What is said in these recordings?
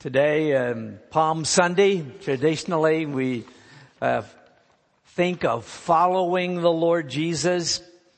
Today, Palm Sunday, traditionally we think of following the Lord Jesus.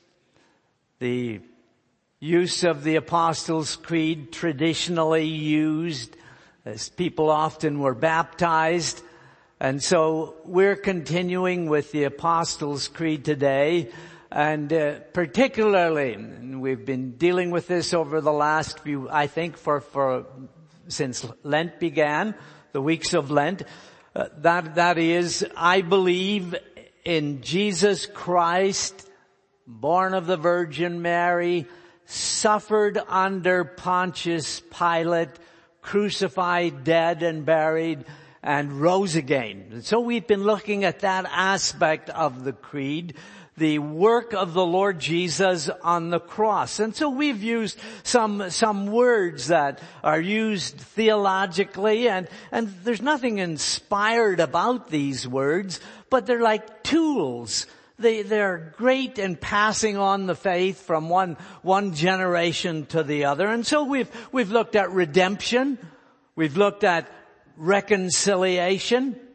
The use of the Apostles' Creed traditionally used as people often were baptized. And so we're continuing with the Apostles' Creed today. And particularly, and we've been dealing with this over the last few, I think since Lent began, the weeks of Lent, that is, I believe in Jesus Christ, born of the Virgin Mary, suffered under Pontius Pilate, crucified, dead and buried, and rose again. And so we've been looking at that aspect of the creed, the work of the Lord Jesus on the cross. And so we've used some words that are used theologically, and there's nothing inspired about these words, but they're like tools. They're great in passing on the faith from one generation to the other. And so we've looked at redemption, we've looked at reconciliation,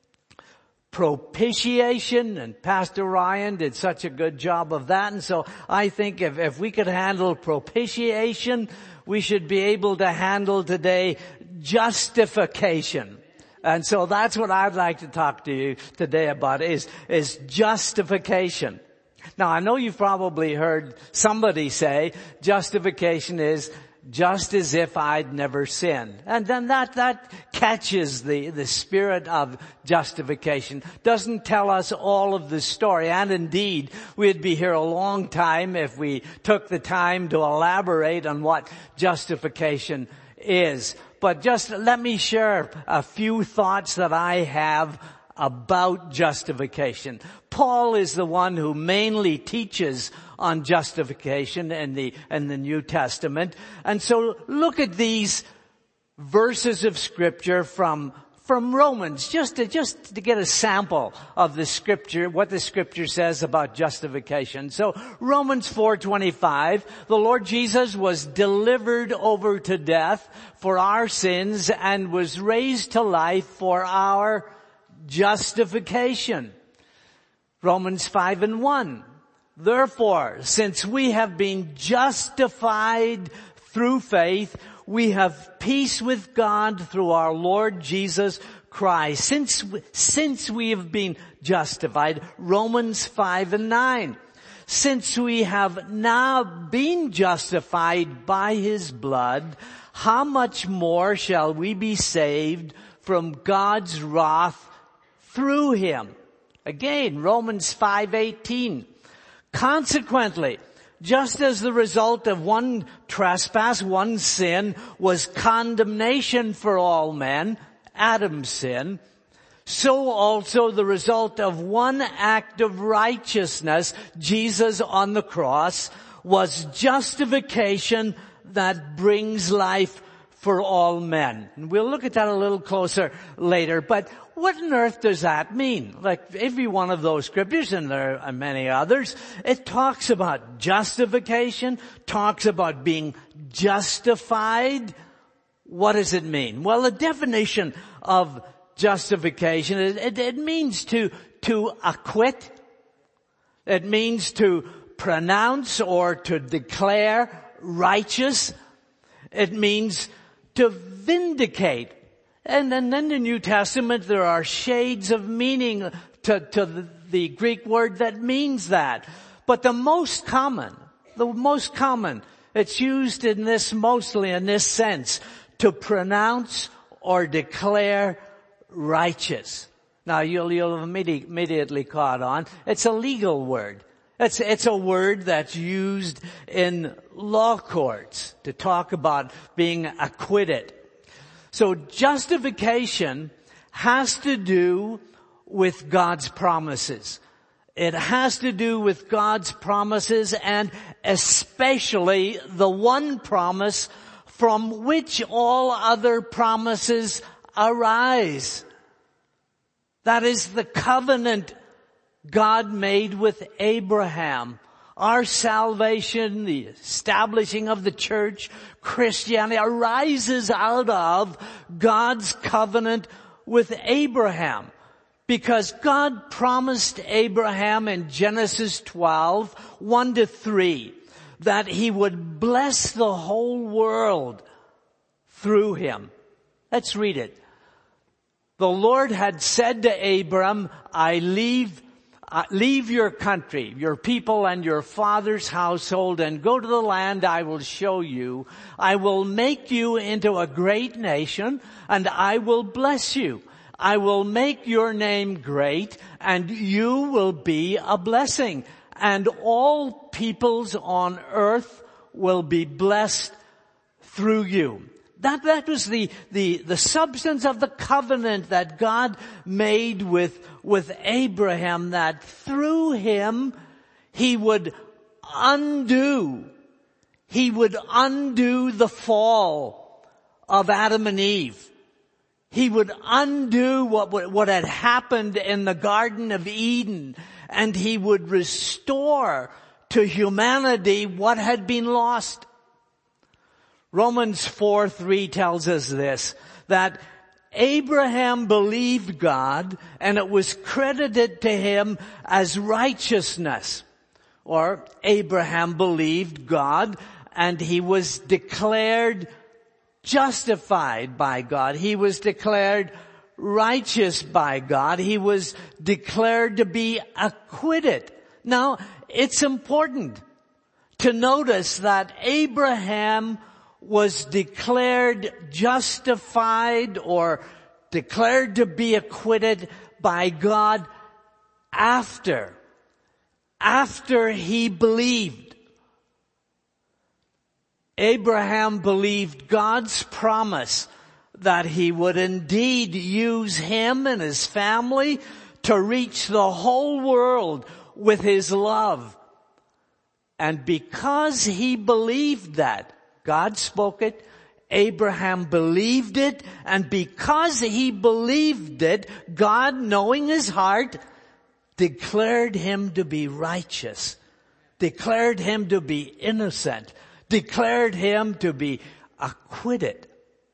propitiation, and Pastor Ryan did such a good job of that. And so I think if we could handle propitiation, we should be able to handle today justification. And so that's what I'd like to talk to you today about is justification. Now I know you've probably heard somebody say justification is just as if I'd never sinned. And then that catches the spirit of justification. Doesn't tell us all of the story. And indeed, we'd be here a long time if we took the time to elaborate on what justification is. But just let me share a few thoughts that I have about justification. Paul is the one who mainly teaches on justification in the New Testament. And so look at these verses of Scripture from Romans, just to get a sample of the Scripture, what the Scripture says about justification. So Romans 4:25, the Lord Jesus was delivered over to death for our sins and was raised to life for our justification. Romans 5:1, therefore, since we have been justified through faith, we have peace with God through our Lord Jesus Christ. Since we have been justified, Romans 5:9, since we have now been justified by His blood, how much more shall we be saved from God's wrath through Him? Again, Romans 5:18, consequently, just as the result of one trespass, one sin, was condemnation for all men, Adam's sin, so also the result of one act of righteousness, Jesus on the cross, was justification that brings life for all men. And we'll look at that a little closer later, but what on earth does that mean? Like every one of those scriptures, and there are many others, it talks about justification, talks about being justified. What does it mean? Well, the definition of justification, it means to acquit. It means to pronounce or to declare righteous. It means to vindicate. And then in the New Testament, there are shades of meaning to the Greek word that means that. But the most common, it's used mostly in this sense, to pronounce or declare righteous. Now you'll have immediately caught on. It's a legal word. It's a word that's used in law courts to talk about being acquitted. So justification has to do with God's promises. It has to do with God's promises, and especially the one promise from which all other promises arise. That is the covenant God made with Abraham Our salvation, the establishing of the church, Christianity, arises out of God's covenant with Abraham. Because God promised Abraham in Genesis 12, 1-3, that he would bless the whole world through him. Let's read it. The Lord had said to Abram, leave your country, your people and your father's household and go to the land I will show you. I will make you into a great nation and I will bless you. I will make your name great and you will be a blessing. And all peoples on earth will be blessed through you. That was the substance of the covenant that God made with Abraham, that through him he would undo the fall of Adam and Eve. He would undo what had happened in the Garden of Eden, and he would restore to humanity what had been lost. Romans 4:3 tells us this, that Abraham believed God and it was credited to him as righteousness. Or Abraham believed God and he was declared justified by God. He was declared righteous by God. He was declared to be acquitted. Now, it's important to notice that Abraham was declared justified or declared to be acquitted by God after he believed. Abraham believed God's promise that he would indeed use him and his family to reach the whole world with his love. And because he believed that, God spoke it, Abraham believed it, and because he believed it, God, knowing his heart, declared him to be righteous, declared him to be innocent, declared him to be acquitted.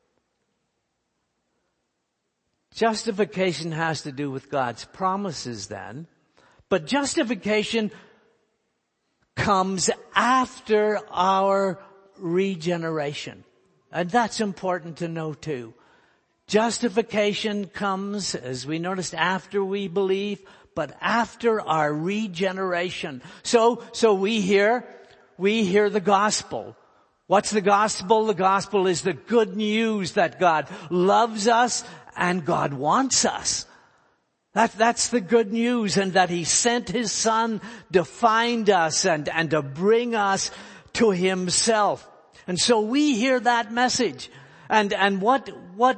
Justification has to do with God's promises then, but justification comes after our regeneration. And that's important to know too. Justification comes, as we noticed, after we believe, but after our regeneration. So we hear the gospel. What's the gospel? The gospel is the good news that God loves us and God wants us. That's the good news, and that he sent his son to find us and to bring us to himself. And so we hear that message. And what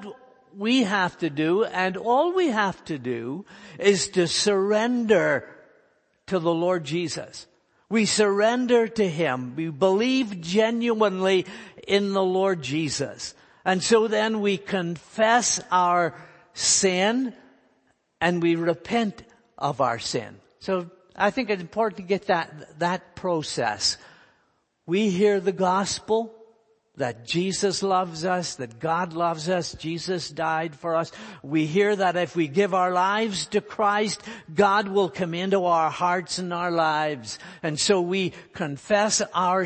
we have to do, and all we have to do, is to surrender to the Lord Jesus. We surrender to him. We believe genuinely in the Lord Jesus. And so then we confess our sin and we repent of our sin. So I think it's important to get that process. We hear the gospel, that Jesus loves us, that God loves us, Jesus died for us. We hear that if we give our lives to Christ, God will come into our hearts and our lives. And so we confess our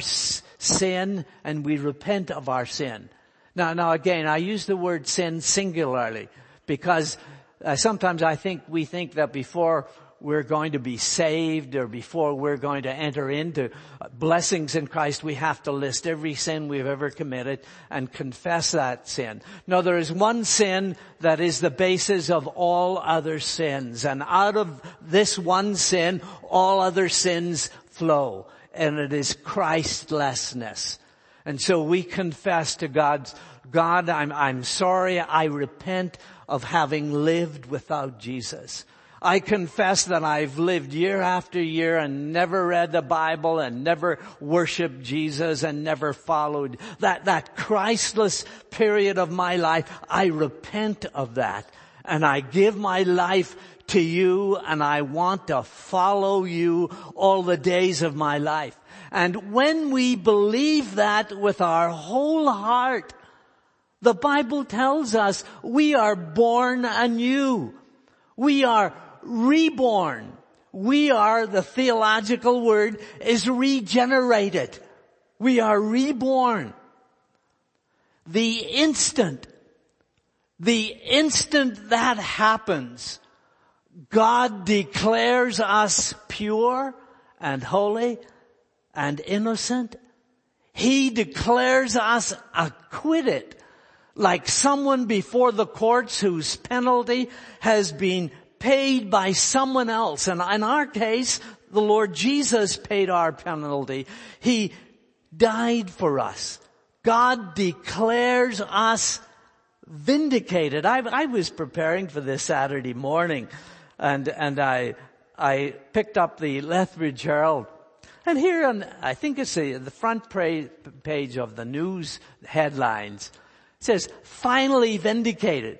sin and we repent of our sin. Now again, I use the word sin singularly because sometimes we think that before we're going to be saved or before we're going to enter into blessings in Christ, we have to list every sin we've ever committed and confess that sin. No, there is one sin that is the basis of all other sins. And out of this one sin, all other sins flow. And it is Christlessness. And so we confess to God, I'm sorry, I repent of having lived without Jesus. I confess that I've lived year after year and never read the Bible and never worshiped Jesus and never followed that Christless period of my life. I repent of that. and I give my life to you, and I want to follow you all the days of my life. And when we believe that with our whole heart, the Bible tells us we are born anew. We are reborn. We are, the theological word is regenerated. We are reborn. The instant that happens, God declares us pure and holy and innocent. He declares us acquitted, like someone before the courts whose penalty has been paid by someone else. And in our case, the Lord Jesus paid our penalty. He died for us. God declares us vindicated. I was preparing for this Saturday morning, and I picked up the Lethbridge Herald. And here on, I think it's the front page of the news headlines, it says, finally vindicated.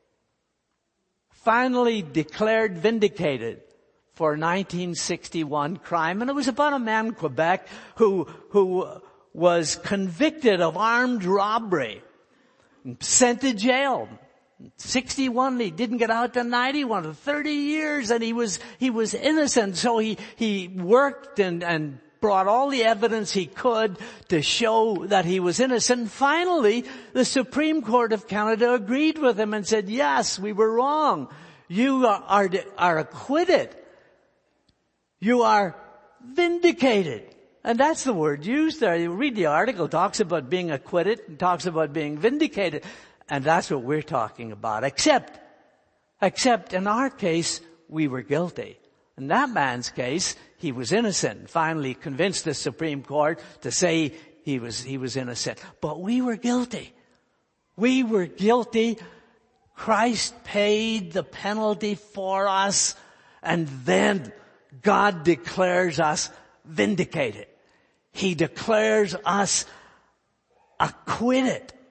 Finally declared vindicated for 1961 crime. And it was about a man in Quebec who was convicted of armed robbery, sent to jail. 61, he didn't get out to 91, 30 years, and he was innocent. So he worked and brought all the evidence he could to show that he was innocent. And finally, the Supreme Court of Canada agreed with him and said, yes, we were wrong. You are acquitted. You are vindicated. And that's the word used there. You read the article, it talks about being acquitted and talks about being vindicated. And that's what we're talking about. Except in our case, we were guilty. In that man's case, he was innocent. Finally convinced the Supreme Court to say he was innocent. But we were guilty. We were guilty. Christ paid the penalty for us. And then God declares us vindicated. He declares us acquitted.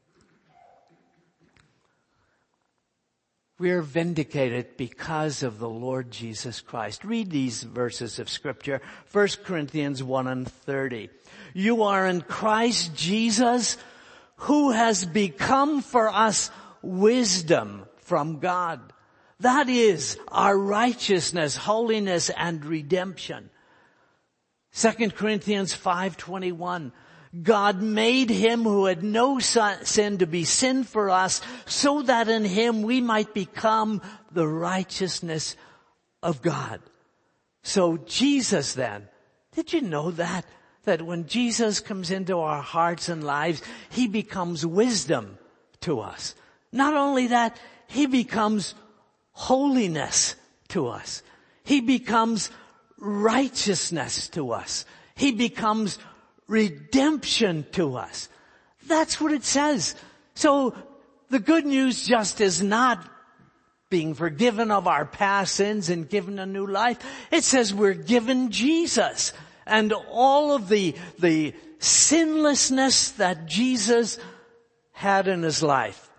We are vindicated because of the Lord Jesus Christ. Read these verses of Scripture. 1 Corinthians 1:30. You are in Christ Jesus, who has become for us wisdom from God. That is our righteousness, holiness, and redemption. 2 Corinthians 5:21. God made him who had no sin to be sin for us, so that in him we might become the righteousness of God. So Jesus then, did you know that when Jesus comes into our hearts and lives, he becomes wisdom to us. Not only that, he becomes holiness to us. He becomes righteousness to us. He becomes redemption to us. That's what it says. So the good news just is not being forgiven of our past sins and given a new life. It says we're given Jesus and all of the sinlessness that Jesus had in his life.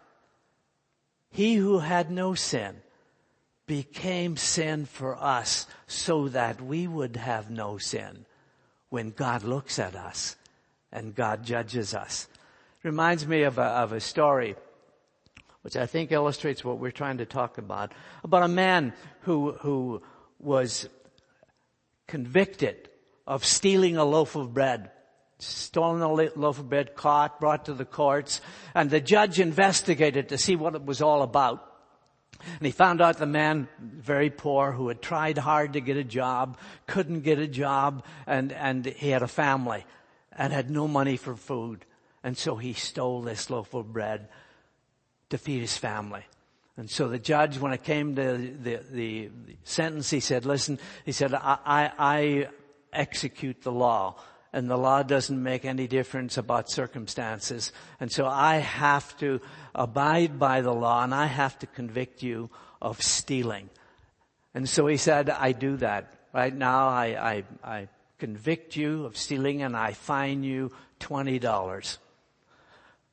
He who had no sin became sin for us so that we would have no sin when God looks at us and God judges us. It reminds me of a story which I think illustrates what we're trying to talk about a man who was convicted of stealing a loaf of bread. Stolen a loaf of bread, caught, brought to the courts, and the judge investigated to see what it was all about. And he found out the man, very poor, who had tried hard to get a job, couldn't get a job, and he had a family and had no money for food. And so he stole this loaf of bread to feed his family. And so the judge, when it came to the sentence, he said, listen, he said, I execute the law. And the law doesn't make any difference about circumstances. And so I have to abide by the law, and I have to convict you of stealing. And so he said, I do that. Right now I convict you of stealing, and I fine you $20.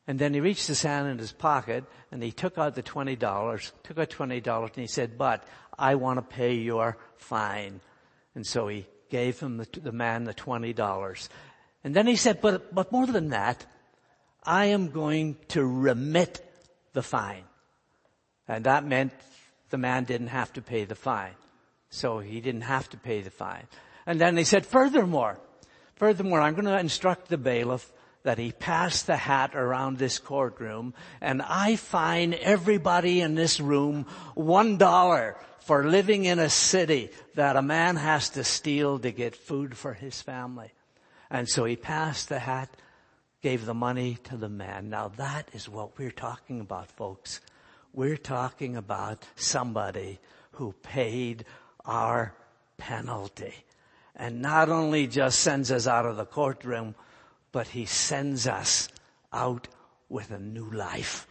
And then he reached his hand in his pocket and he took out $20, and he said, "But I want to pay your fine." And so he gave him the man the $20. And then he said, but more than that, I am going to remit the fine. And that meant the man didn't have to pay the fine. So he didn't have to pay the fine. And then he said, furthermore, I'm going to instruct the bailiff that he pass the hat around this courtroom, and I fine everybody in this room $1 for living in a city that a man has to steal to get food for his family. And so he passed the hat, gave the money to the man. Now that is what we're talking about, folks. We're talking about somebody who paid our penalty. And not only just sends us out of the courtroom, but he sends us out with a new life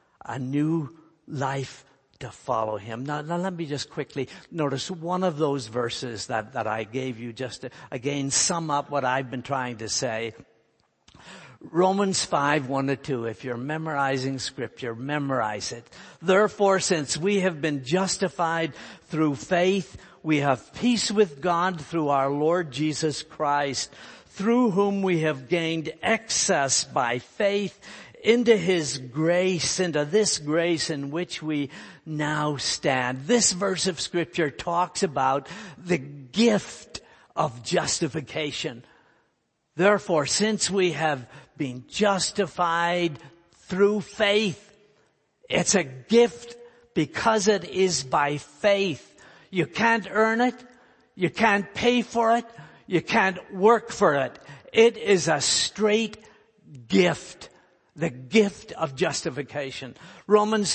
to follow him. Now let me just quickly notice one of those verses that I gave you just to, again, sum up what I've been trying to say. Romans 5:1-2. If you're memorizing scripture, memorize it. Therefore, since we have been justified through faith, we have peace with God through our Lord Jesus Christ, through whom we have gained access by faith into His grace, into this grace in which we now stand. This verse of scripture talks about the gift of justification. Therefore, since we have been justified through faith, it's a gift because it is by faith. You can't earn it. You can't pay for it. You can't work for it. It is a straight gift. The gift of justification. Romans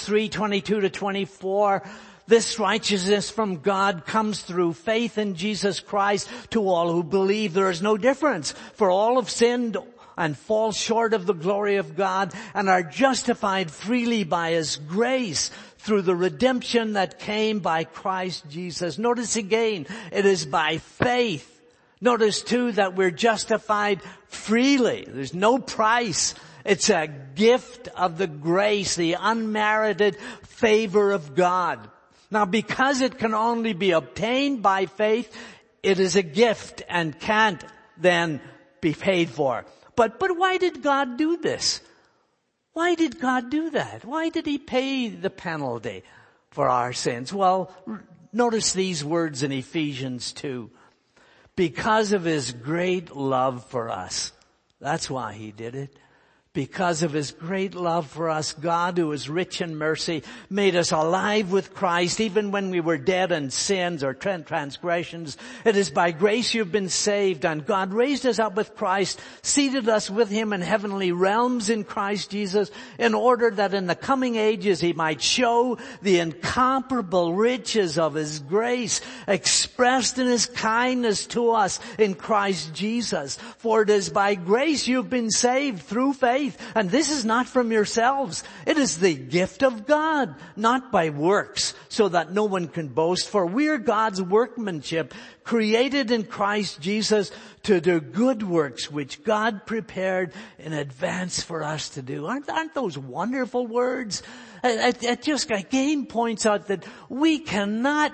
3:22-24. This righteousness from God comes through faith in Jesus Christ to all who believe. There is no difference, for all have sinned and fall short of the glory of God and are justified freely by His grace through the redemption that came by Christ Jesus. Notice again, it is by faith. Notice too that we're justified freely. There's no price. It's a gift of the grace, the unmerited favor of God. Now, because it can only be obtained by faith, it is a gift and can't then be paid for. But why did God do this? Why did God do that? Why did He pay the penalty for our sins? Well, notice these words in Ephesians 2. Because of His great love for us. That's why He did it. Because of His great love for us, God, who is rich in mercy, made us alive with Christ even when we were dead in sins or transgressions. It is by grace you've been saved, and God raised us up with Christ, seated us with Him in heavenly realms in Christ Jesus, in order that in the coming ages He might show the incomparable riches of His grace expressed in His kindness to us in Christ Jesus. For it is by grace you've been saved through faith. And this is not from yourselves. It is the gift of God, not by works, so that no one can boast. For we are God's workmanship, created in Christ Jesus to do good works, which God prepared in advance for us to do. Aren't those wonderful words? It just again points out that we cannot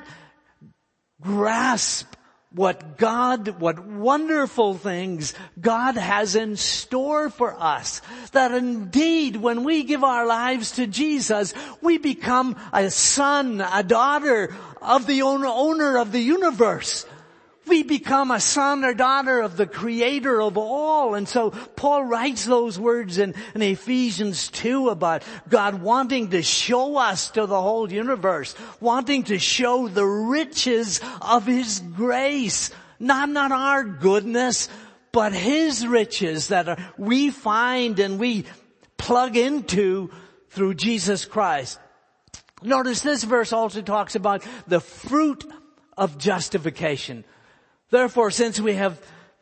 grasp what wonderful things God has in store for us. That indeed, when we give our lives to Jesus, we become a son, a daughter of the owner of the universe. We become a son or daughter of the Creator of all. And so Paul writes those words in Ephesians 2 about God wanting to show us to the whole universe, wanting to show the riches of His grace. Not our goodness, but His riches that we find and we plug into through Jesus Christ. Notice this verse also talks about the fruit of justification. Therefore, since we have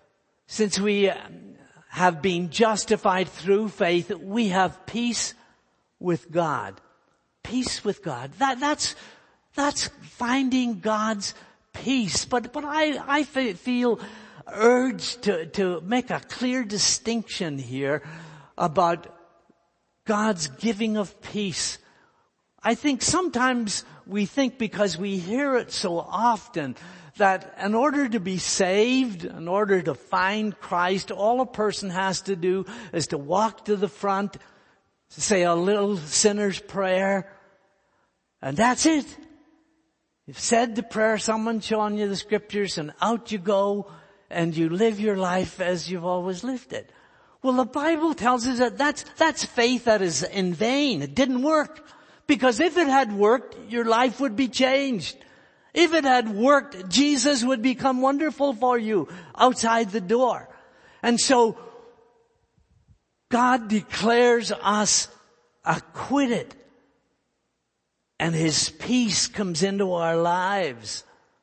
been justified through faith, we have peace with God. Peace with God. That's finding God's peace. But I feel urged to make a clear distinction here about God's giving of peace. I think sometimes we think because we hear it so often that in order to be saved, in order to find Christ, all a person has to do is to walk to the front, say a little sinner's prayer, and that's it. You've said the prayer, someone's showing you the scriptures, and out you go, and you live your life as you've always lived it. Well, the Bible tells us that that's faith that is in vain. It didn't work. Because if it had worked, your life would be changed. If it had worked, Jesus would become wonderful for you outside the door. And so, God declares us acquitted. And His peace comes into our lives.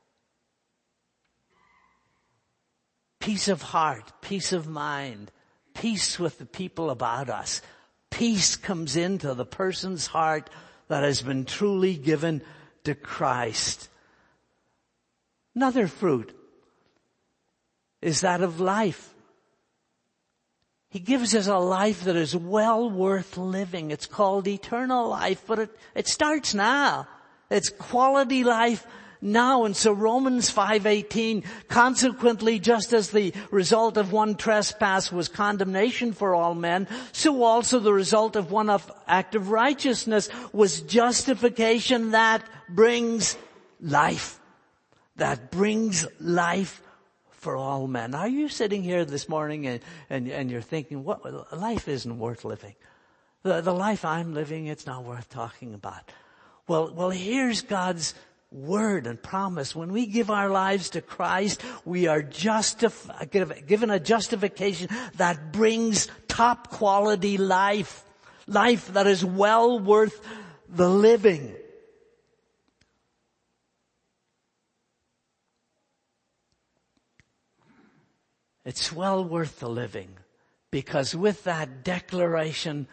Peace of heart, peace of mind, peace with the people about us. Peace comes into the person's heart that has been truly given to Christ. Another fruit is that of life. He gives us a life that is well worth living. It's called eternal life, but it starts now. It's quality life now. And so Romans 5:18, consequently, just as the result of one trespass was condemnation for all men, so also the result of one act of righteousness was justification that brings life. That brings life for all men. Are you sitting here this morning and you're thinking, what, life isn't worth living? The life I'm living, it's not worth talking about. Well, here's God's word and promise. When we give our lives to Christ, we are given a justification that brings top quality life. Life that is well worth the living. It's well worth the living because with that declaration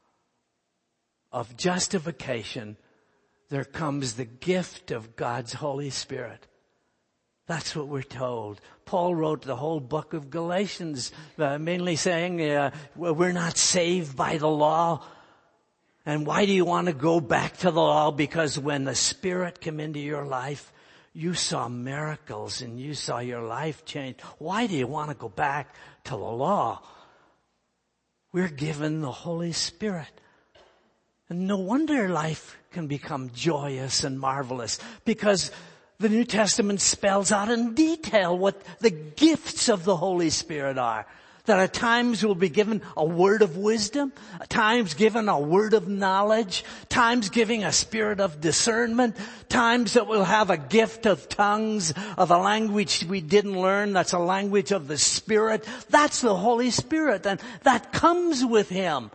of justification, there comes the gift of God's Holy Spirit. That's what we're told. Paul wrote the whole book of Galatians, mainly saying we're not saved by the law. And why do you want to go back to the law? Because when the Spirit came into your life, you saw miracles and you saw your life change. Why do you want to go back to the law? We're given the Holy Spirit. And no wonder life can become joyous and marvelous because the New Testament spells out in detail what the gifts of the Holy Spirit are. That at times we'll be given a word of wisdom, at times given a word of knowledge, times giving a spirit of discernment, times that we'll have a gift of tongues, of a language we didn't learn, that's a language of the Spirit. That's the Holy Spirit, and that comes with Him.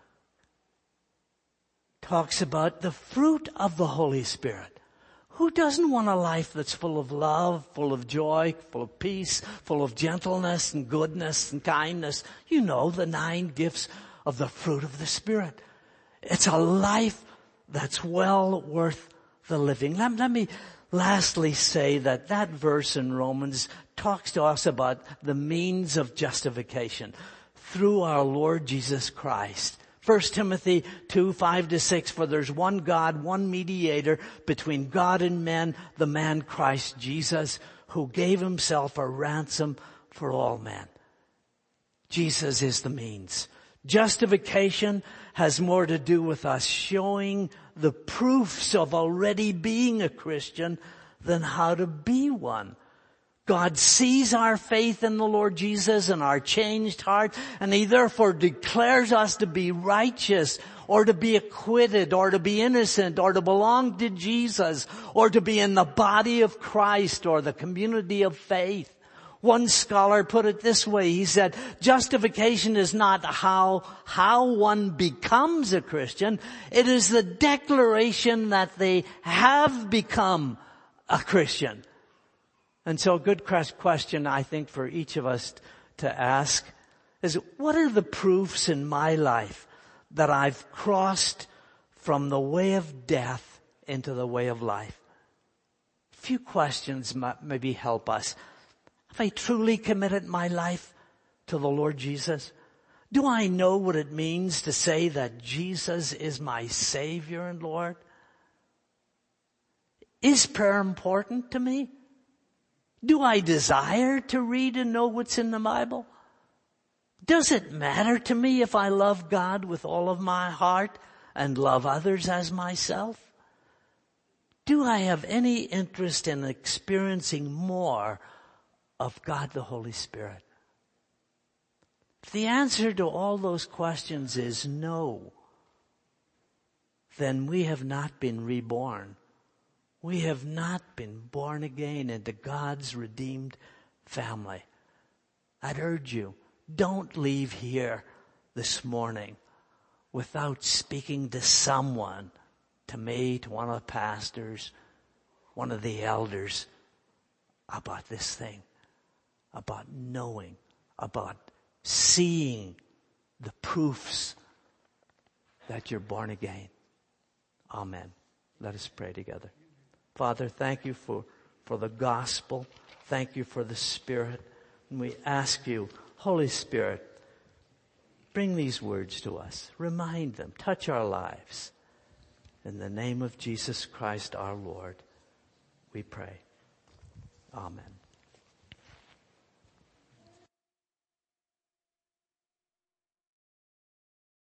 Talks about the fruit of the Holy Spirit. Who doesn't want a life that's full of love, full of joy, full of peace, full of gentleness and goodness and kindness? You know the 9 gifts of the fruit of the Spirit. It's a life that's well worth the living. Let me lastly say that verse in Romans talks to us about the means of justification through our Lord Jesus Christ. 1 Timothy 2:5-6, for there's one God, one mediator between God and men, the man Christ Jesus, who gave Himself a ransom for all men. Jesus is the means. Justification has more to do with us showing the proofs of already being a Christian than how to be one. God sees our faith in the Lord Jesus and our changed heart, and He therefore declares us to be righteous, or to be acquitted, or to be innocent, or to belong to Jesus, or to be in the body of Christ, or the community of faith. One scholar put it this way. He said, justification is not how one becomes a Christian. It is the declaration that they have become a Christian. And so a good question, I think, for each of us to ask is, what are the proofs in my life that I've crossed from the way of death into the way of life? A few questions maybe help us. Have I truly committed my life to the Lord Jesus? Do I know what it means to say that Jesus is my Savior and Lord? Is prayer important to me? Do I desire to read and know what's in the Bible? Does it matter to me if I love God with all of my heart and love others as myself? Do I have any interest in experiencing more of God the Holy Spirit? If the answer to all those questions is no, then we have not been reborn. We have not been born again into God's redeemed family. I'd urge you, don't leave here this morning without speaking to someone, to me, to one of the pastors, one of the elders, about this thing, about knowing, about seeing the proofs that you're born again. Amen. Let us pray together. Father, thank you for the gospel. Thank you for the Spirit. And we ask you, Holy Spirit, bring these words to us. Remind them. Touch our lives. In the name of Jesus Christ our Lord, we pray. Amen.